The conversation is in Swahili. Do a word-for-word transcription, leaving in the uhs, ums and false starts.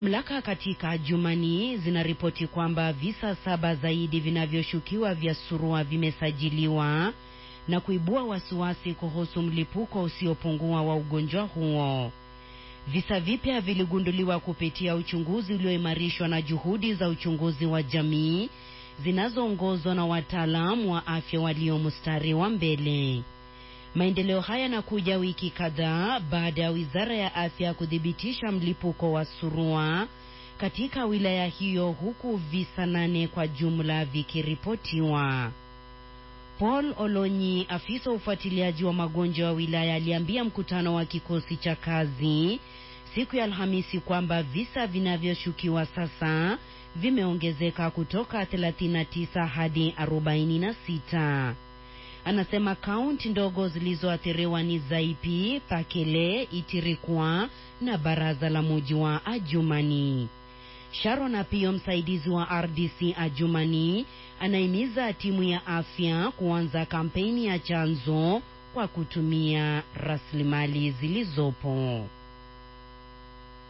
Mamlaka katika Adjumani zinaripoti kwamba visa saba zaidi vinavyoshukiwa vya surua vimesajiliwa na kuibua wasiwasi kuhusu mlipuko usiopungua wa ugonjwa huo. Visa vipya viligunduliwa kupitia uchunguzi ulioimarishwa na juhudi za uchunguzi wa jamii zinazoongozwa na wataalamu wa afya walio mstari wa mbele. Maendeleo haya yanakuja wiki kadhaa baada ya Wizara ya Afya kudhibitisha mlipuko wa surua katika wilaya hiyo, huku visa nane kwa jumla vikiripotiwa. Paul Olonyi, afisa ufuatiliaji wa magonjwa wa wilaya, aliambia mkutano wa kikosi cha kazi siku ya Alhamisi kwamba visa vinavyoshukiwa sasa vimeongezeka kutoka thelathini na tisa hadi arobaini na sita. Anasema kaunti ndogo zilizoathiriwa ni Zaipi, Pakele, Itirikwa na baraza la mji wa Adjumani. Sharon Apio, msaidizi wa R D C Adjumani, anaimiza timu ya afya kuanza kampeni ya chanzo kwa kutumia rasilimali zilizopo.